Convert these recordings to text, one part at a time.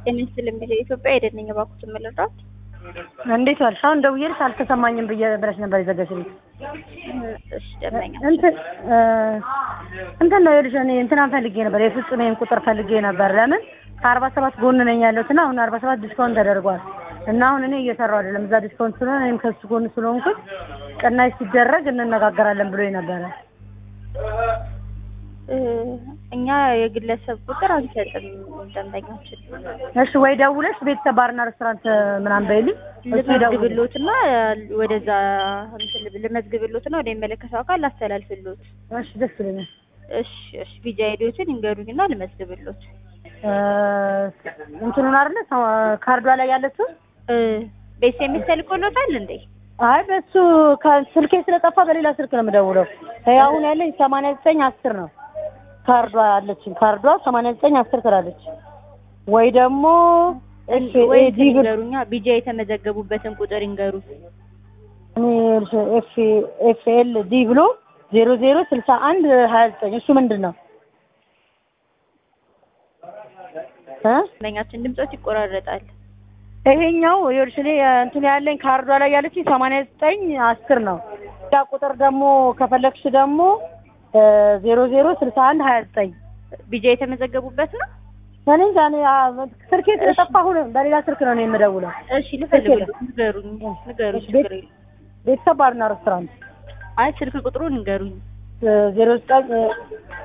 የምስልም ቢለ ኢትዮጵያ አይደነኝ ባኩት መለራት እንዴት ዋልሽ? አሁን ደውዬልሽ አልተሰማኝም ብለሽ ነበር የዘጋሽልኝ። እሺ ደምኛ እንትን ነው ይልሽ እኔ እንትን ፈልጌ ነበር የፍጹሜን ቁጥር ፈልጌ ነበር። ለምን ከ47 ጎን ነኝ ያለሁትና አሁን 47 ዲስካውንት ተደርጓል እና አሁን እኔ እየሰራሁ አይደለም እዛ ዲስካውንት ስለሆነ እኔም ከሱ ጎን ስለሆንኩኝ ቅናሽ ሲደረግ እንነጋገራለን ብሎኝ ነበረ። እኛ የግለሰብ ቁጥር አንሰጥም ደንበኛችን። እሺ ወይ ደውለሽ ቤተሰብ ባርና ሬስቶራንት ምናምን በይልኝ እሱ ይደውልልዎትና ወደዛ ልመዝግብልዎትና ወደ የሚመለከተው አካል ላስተላልፍልዎት። እሺ ደስ ይለኛል። እሺ ቢጃ አይዲዎችን ይንገሩኝና ልመዝግብልዎት። እንትኑን አይደለ ካርዷ ላይ ያለችው በኤስኤምኤስ ተልኮልዎታል እንዴ? አይ በሱ ስልኬ ስለጠፋ በሌላ ስልክ ነው የምደውለው። አሁን ያለኝ 8910 ነው ካርዷ አለችኝ። ካርዷ 8910 ትላለች። ወይ ደግሞ ወይ ይንገሩኛ ቢጃ የተመዘገቡበትን ቁጥር ይንገሩ። ኤፍኤል ዲ ብሎ 006129 እሱ ምንድነው? ለኛችን ድምጾች ይቆራረጣል። ይሄኛው ይኸውልሽ እኔ እንትን ያለኝ ካርዷ ላይ ያለችኝ 8910 ነው። ያ ቁጥር ደግሞ ከፈለግሽ ደግሞ 006129 ቢጃ የተመዘገቡበት ነው። እኔ ዛኔ ስልኬ ስለጠፋሁ በሌላ ስልክ ነው የምደውለው። እሺ ልፈልግልኝ ንገሩኝ ችግር የለም። ቤተሰብ ባርና ሬስቶራንት አይ ስልክ ቁጥሩን ንገሩኝ። 0962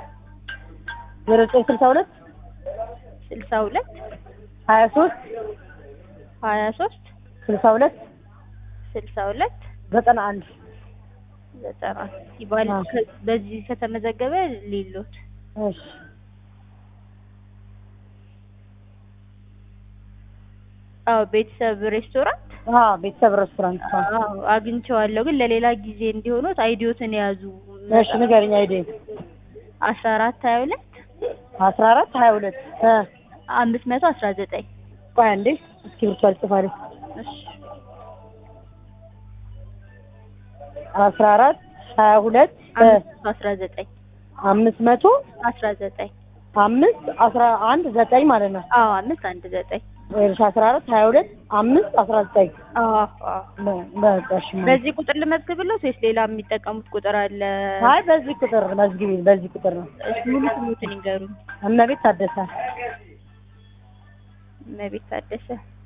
62 23 62 62 62 91 ይባል በዚህ ከተመዘገበ ሊሎት። እሺ ቤተሰብ ሬስቶራንት ቤተሰብ ሬስቶራንት አግኝቼዋለሁ፣ ግን ለሌላ ጊዜ እንዲሆኑት አይዲዮትን ያዙ። እሺ ንገሪኝ። አይዲ 1422 1422 519 ቆይ አንዴ እስክሪብቶ አልጽፋለሁ። እሺ 1422 519 519 519 ማለት ነው። 519 1422 519 በቃ እሺ። በዚህ ቁጥር ልመዝግብልዎት ወይስ ሌላ የሚጠቀሙት ቁጥር አለ? አይ በዚህ ቁጥር መዝግቢ። በዚህ ቁጥር ነው። እሺ ሙሉ ስሙትን ይንገሩኝ። እመቤት ታደሰ። እመቤት ታደሰ።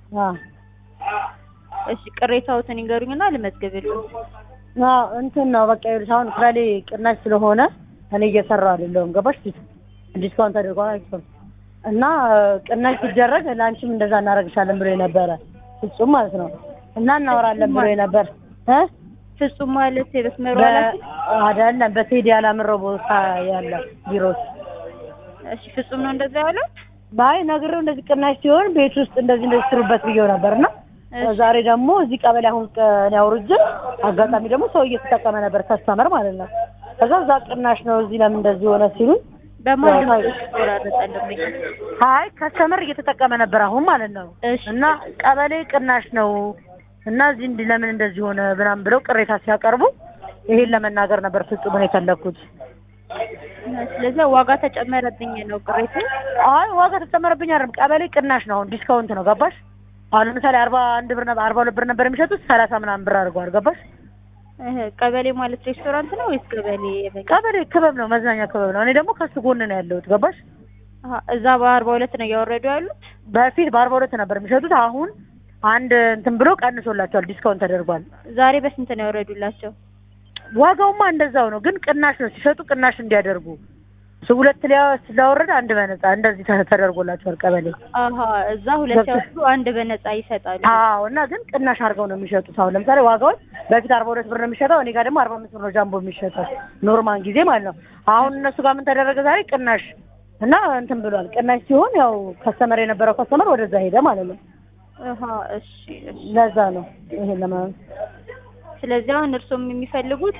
እሺ ቅሬታዎትን ይንገሩኝና ልመዝግብልዎት። እንትን ነው በቃ ይኸውልሽ አሁን ክራሌ ቅናሽ ስለሆነ እኔ እየሰራሁ አይደለሁም። ገባሽ? ዲስካውንት አድርጓል አይደል? እና ቅናሽ ሲደረግ ለአንቺም እንደዛ እናደርግሻለን ብሎ የነበረ ፍጹም ማለት ነው። እና እናወራለን ብሎ የነበር ፍጹም ማለት የመስመሩ አይደለም በቴዲ ያላምረው ቦታ ያለ ቢሮ። እሺ ፍጹም ነው እንደዛ ያለው። ባይ ነግሬው እንደዚህ ቅናሽ ሲሆን ቤት ውስጥ እንደዚህ ስሩበት ብዬው ነበርና ዛሬ ደግሞ እዚህ ቀበሌ አሁን ያውርጅ አጋጣሚ ደግሞ ሰው እየተጠቀመ ነበር ከስተመር ማለት ነው። ከዛ እዛ ቅናሽ ነው እዚህ ለምን እንደዚህ ሆነ ሲሉ በማን ይቆራረጣል? አይ ከስተመር እየተጠቀመ ነበር አሁን ማለት ነው። እና ቀበሌ ቅናሽ ነው እና እዚህ ለምን እንደዚህ ሆነ ምናምን ብለው ቅሬታ ሲያቀርቡ ይሄን ለመናገር ነበር ፍጹም ነው የፈለኩት። ስለዚህ ዋጋ ተጨመረብኝ ነው ቅሬታ? አይ ዋጋ ተጨመረብኝ አይደለም፣ ቀበሌ ቅናሽ ነው አሁን ዲስካውንት ነው። ገባሽ? አሁን ለምሳሌ 41 ብር ነበር 42 ብር ነበር የሚሸጡት 30 ምናምን ብር አድርገዋል። ገባሽ? ቀበሌ ማለት ሬስቶራንት ነው ወይስ ቀበሌ? ቀበሌ ክበብ ነው፣ መዝናኛ ክበብ ነው። እኔ ደግሞ ከሱ ጎን ነው ያለሁት። ገባሽ? እዛ በ42 ነው እያወረዱ ያሉት። በፊት በ42 ነበር የሚሸጡት። አሁን አንድ እንትን ብሎ ቀንሶላቸዋል፣ ዲስካውንት ተደርጓል። ዛሬ በስንት ነው ያወረዱላቸው? ዋጋውማ እንደዛው ነው፣ ግን ቅናሽ ነው ሲሸጡ ቅናሽ እንዲያደርጉ ሁለት ስለወረደ አንድ በነፃ እንደዚህ ተደርጎላቸዋል ቀበሌ። እዛ ሁለት ያወጡ አንድ በነፃ ይሰጣሉ። እና ግን ቅናሽ አድርገው ነው የሚሸጡት። አሁን ለምሳሌ ዋጋውን በፊት 42 ብር ነው የሚሸጠው፣ እኔ ጋር ደግሞ 45 ብር ነው ጃምቦ የሚሸጠው ኖርማል ጊዜ ማለት ነው። አሁን እነሱ ጋር ምን ተደረገ ዛሬ ቅናሽ እና እንትን ብሏል። ቅናሽ ሲሆን ያው ከስተመር የነበረው ከስተመር ወደዛ ሄደ ማለት ነው። እሺ ለዛ ነው ይሄን ለማለት። ስለዚህ አሁን እርሶም የሚፈልጉት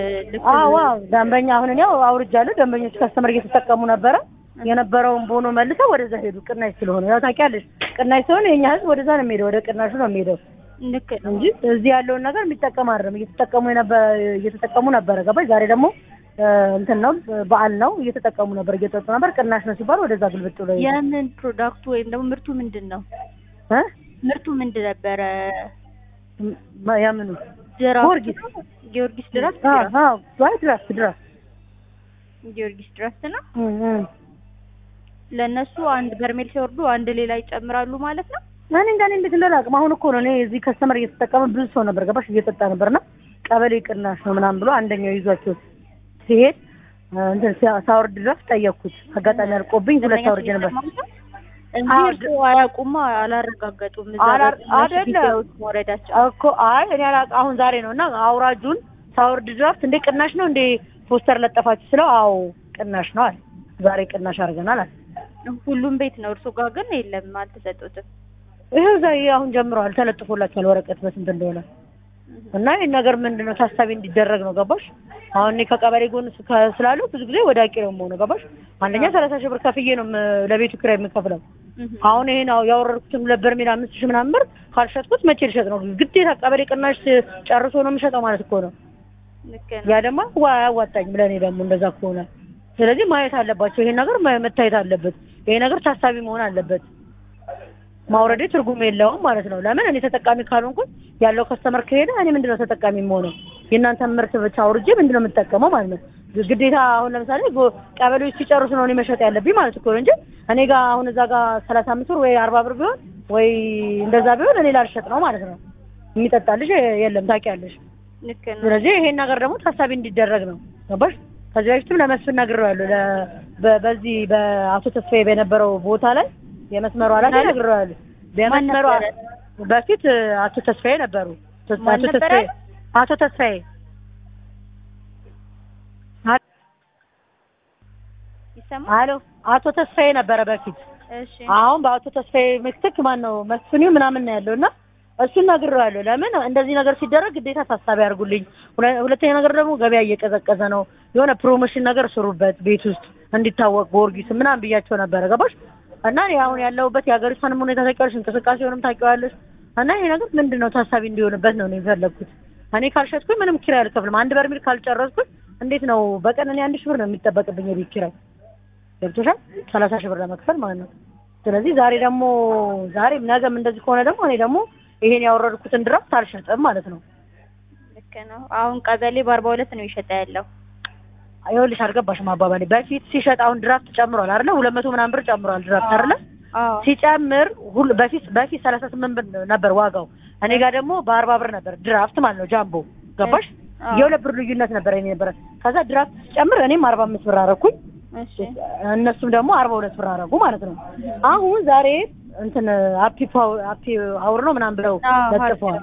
ደንበኛ አሁን እኔ አውርጃለሁ። ደንበኞች ከስተመር እየተጠቀሙ ነበረ የነበረውን ቦኖ መልሰው ወደዛ ሄዱ። ቅናሽ ስለሆነ ያው ታውቂያለሽ፣ ቅናሽ ስለሆነ የኛ ህዝብ ወደዛ ነው የሚሄደው፣ ወደ ቅናሹ ነው የሚሄደው እንጂ እዚህ ያለውን ነገር የሚጠቀም አይደለም። እየተጠቀሙ ነበር። ገባሽ? ዛሬ ደግሞ እንትን ነው በዓል ነው እየተጠቀሙ ነበር እየጠጡ ነበር ቅናሽ ነው ሲባል ወደዛ ግልብጥ ብለው የምን ፕሮዳክቱ ወይም ደግሞ ምርቱ ምንድነው? ምርቱ ምንድን ነበረ? ያምኑ ጊዮርጊስ ድራፍት ድራፍት ጊዮርጊስ ድራፍት ነው። ለነሱ አንድ በርሜል ሲወርዱ አንድ ሌላ ይጨምራሉ ማለት ነው። እኔ እንዴት እንደላቅም አሁን እኮ ነው እኔ እዚህ ከስተመር እየተጠቀመ ብዙ ሰው ነበር ገባሽ እየጠጣ ነበርና ቀበሌ ቅናሽ ነው ምናምን ብሎ አንደኛው ይዟቸው ሲሄድ እንትን ሳወርድ ድረስ ጠየቅኩት። አጋጣሚ አልቆብኝ ሁለት አውርጄ ነበር። እንዴ አያውቁማ አላረጋገጡም። አይደለም ወረዳቸው እኮ እኔ አሁን ዛሬ ነውና አውራጁን ሳወርድ ድረስ እንደ ቅናሽ ነው እንደ ፖስተር ለጠፋችሁ ስለው አዎ ቅናሽ ነው አለ። ዛሬ ቅናሽ አድርገናል አለ። ሁሉም ቤት ነው እርሱ ጋር ግን የለም አልተሰጡትም። ይሄው ዛሬ አሁን ጀምረዋል ተለጥፎላችኋል ወረቀት በስንት እንደሆነ እና ይሄ ነገር ምንድነው ታሳቢ እንዲደረግ ነው ገባሽ? አሁን እኔ ከቀበሌ ጎን ስላሉ ብዙ ጊዜ ወዳቂ ነው የምሆነው ገባሽ? አንደኛ 30,000 ብር ከፍዬ ነው ለቤቱ ኪራይ የምከፍለው። አሁን ይሄን ያወረድኩትን 2 በርሜል 5,000 ምናምን ብር ካልሸጥኩት መቼ ልሸጥ ነው? ግዴታ ቀበሌ ቅናሽ ጨርሶ ነው የምሸጠው ማለት እኮ ነው። ያ ደግሞ አያዋጣኝም ለእኔ ደግሞ እንደዛ ከሆነ። ስለዚህ ማየት አለባቸው። ይሄን ነገር መታየት አለበት። ይሄ ነገር ታሳቢ መሆን አለበት። ማውረዴ ትርጉም የለውም ማለት ነው። ለምን እኔ ተጠቃሚ ካልሆንኩኝ ያለው ከስተመር ከሄደ እኔ ምንድነው ተጠቃሚ የምሆነው? የእናንተ ምርት ብቻ አውርጄ ምንድነው የምጠቀመው ማለት ነው? ግዴታ አሁን ለምሳሌ ቀበሌዎች ሲጨርሱ ነው እኔ መሸጥ ያለብኝ ማለት እኮ ነው እንጂ እኔ ጋር አሁን እዛ ጋር 35 ብር ወይ 40 ብር ቢሆን ወይ እንደዛ ቢሆን እኔ ላልሸጥ ነው ማለት ነው። የሚጠጣልሽ የለም ታውቂያለሽ። ስለዚህ ይሄን ነገር ደግሞ ታሳቢ እንዲደረግ ነው ገባሽ? ከዚህ በፊትም ለመስፍን ነግሬዋለሁ። በዚህ በአቶ ተስፋዬ በነበረው ቦታ ላይ የመስመሩ ኃላፊ ነግሬዋለሁ። በመስመሩ በፊት አቶ ተስፋዬ ነበሩ። አቶ ተስፋዬ ይሰማል? አቶ ተስፋዬ ነበረ በፊት። እሺ አሁን በአቶ ተስፋዬ ምትክ ማን ነው መስፍን ምናምን ነው ያለውና እሱን ነግሬዋለሁ። ለምን እንደዚህ ነገር ሲደረግ ግዴታ ታሳቢ አድርጉልኝ። ሁለተኛ ነገር ደግሞ ገበያ እየቀዘቀዘ ነው፣ የሆነ ፕሮሞሽን ነገር ስሩበት ቤት ውስጥ እንዲታወቅ ጊዮርጊስ ምናምን ብያቸው ነበረ ገባሽ? እና እኔ አሁን ያለሁበት የሀገሪቷንም ሁኔታ ታውቂዋለሽ፣ እንቅስቃሴውንም ታውቂዋለሽ። እና ይሄ ነገር ምንድነው ታሳቢ እንዲሆንበት ነው የፈለኩት። እኔ ካልሸጥኩኝ ምንም ኪራይ አልከፍልም። አንድ በርሜል ካልጨረስኩኝ እንዴት ነው በቀን እኔ 1,000 ብር ነው የሚጠበቅብኝ የቤት ኪራይ ገብቶሻል? 30,000 ብር ለመክፈል ማለት ነው። ስለዚህ ዛሬም ነገም እንደዚህ ከሆነ ደግሞ እኔ ደግሞ ይሄን ያወረድኩትን ድራፍት አልሸጥም ማለት ነው። ልክ ነው። አሁን ቀበሌ በ42 ነው ይሸጣ ያለው። አይወልሽ አልገባሽም አባባሌ። በፊት ሲሸጥ አሁን ድራፍት ጨምሯል አይደለ? 200 ምናምን ብር ጨምሯል ድራፍት አይደለ? ሲጨምር በፊት 38 ብር ነበር ዋጋው። እኔ ጋር ደግሞ በ40 ብር ነበር ድራፍት ማለት ነው ጃምቦ ገባሽ? የ2 ብር ልዩነት ነበር እኔ ነበር። ከዛ ድራፍት ሲጨምር እኔም 45 ብር አደረኩኝ። እነሱም ደግሞ 42 ብር አደረጉ ማለት ነው። አሁን ዛሬ እንትን አፒ አውር ነው ምናምን ብለው ለጥፈዋል።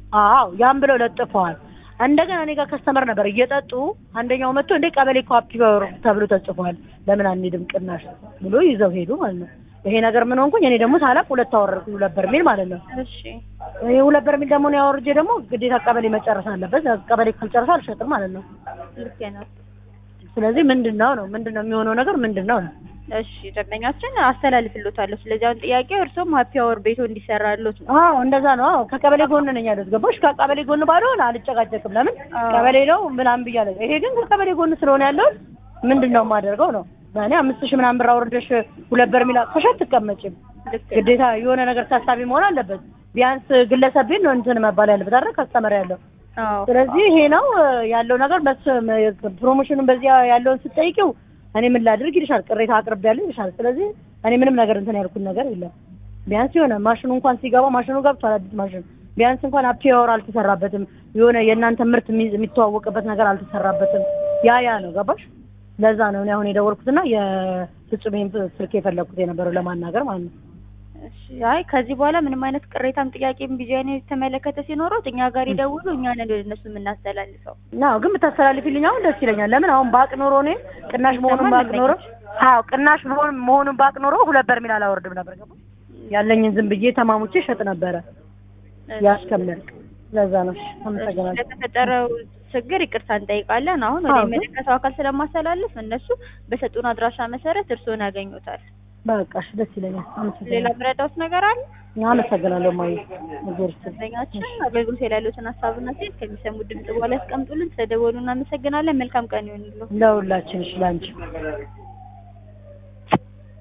ያን ብለው ለጥፈዋል። እንደገና እኔ ጋር ከስተመር ነበር እየጠጡ አንደኛው መጥቶ እንደ ቀበሌ እኮ አፒ አውር ተብሎ ተጽፏል ለምን አንሄድም ቅናሽ ብሎ ይዘው ሄዱ ማለት ነው። ይሄ ነገር ምን ሆንኩኝ እኔ ደግሞ ታላቅ 2 አወረድኩኝ 2 በርሜል ማለት ነው። እሺ ይሄ 2 በርሜል ደግሞ ነው ያወርጄ ደግሞ ግዴታ ቀበሌ መጨረስ አለበት። ቀበሌ ካልጨረሰ አልሸጥም ማለት ነው። ልክ ነው። ስለዚህ ምንድነው የሚሆነው ነገር ምንድነው? እሺ ደንበኛችን አስተላልፍልዎታለሁ። ስለዚህ አሁን ጥያቄው እርሶም ሃፒ አወር ቤቱ እንዲሰራልዎት ነው? እንደዛ ነው። ከቀበሌ ጎን ነኝ ያለሁት ገባሽ? ከቀበሌ ጎን ባልሆን አልጨቃጨቅም። ለምን ቀበሌ ነው ምናምን ብያለሁ። ይሄ ግን ከቀበሌ ጎን ስለሆነ ያለሁት ምንድነው የማደርገው ነው። እኔ 5,000 ምናምን ብር አውርደሽ 2 በርሜል አጥፈሽ አትቀመጪም። ግዴታ የሆነ ነገር ታሳቢ መሆን አለበት። ቢያንስ ግለሰብ ቤት ነው እንትን መባል ያለበት አይደል? ከስተመር ያለው ስለዚህ ይሄ ነው ያለው ነገር። ፕሮሞሽኑን በዚያ ያለውን ስትጠይቂው እኔ ምን ላድርግ ይልሻል፣ ቅሬታ አቅርቤያለሁ ይልሻል። ስለዚህ እኔ ምንም ነገር እንትን ያልኩት ነገር የለም። ቢያንስ የሆነ ማሽኑ እንኳን ሲገባ ማሽኑ ገብቷል አዲስ ማሽን ቢያንስ እንኳን አፒ አወር አልተሰራበትም። የሆነ የእናንተ ምርት የሚተዋወቅበት ነገር አልተሰራበትም። ያ ነው ገባሽ? ለዛ ነው እኔ አሁን የደወልኩትና የፍጹሜን ስልክ የፈለኩት የነበረው ለማናገር ማለት ነው። እሺ አይ ከዚህ በኋላ ምንም አይነት ቅሬታም ጥያቄም ቢዚያኔ ተመለከተ ሲኖረው እኛ ጋር ይደውሉ፣ እኛ ነን እነሱ የምናስተላልፈው። ግን ብታስተላልፊልኝ አሁን ደስ ይለኛል። ለምን አሁን ባቅ ኖሮ እኔ ቅናሽ መሆኑን ባቅ ኖሮ ቅናሽ መሆኑን ባቅ ኖሮ 2 በርሜል አላወርድም ነበር ገባሽ? ያለኝን ዝም ብዬ ተማሙቼ ሸጥ ነበረ ያስከምል። ለዛ ነው አመሰግናለሁ። ለተፈጠረው ችግር ይቅርታ እንጠይቃለን። አሁን ወደ የሚመለከተው አካል ስለማስተላልፍ እነሱ በሰጡን አድራሻ መሰረት እርስዎን ያገኙታል። በቃ እሺ ደስ ይለኛል። ሌላ አመሰግናለሁ። ምረዳውስ ነገር አለ? አመሰግናለሁ ማይ ነገር ደንበኛችን አገልግሎት ላይ ያሉትን ሀሳብና ሴት ከሚሰሙት ድምጽ በኋላ ያስቀምጡልን። ስለደወሉ እናመሰግናለን። መልካም ቀን ይሁንልዎ። ለሁላችን እሺ ላንቺ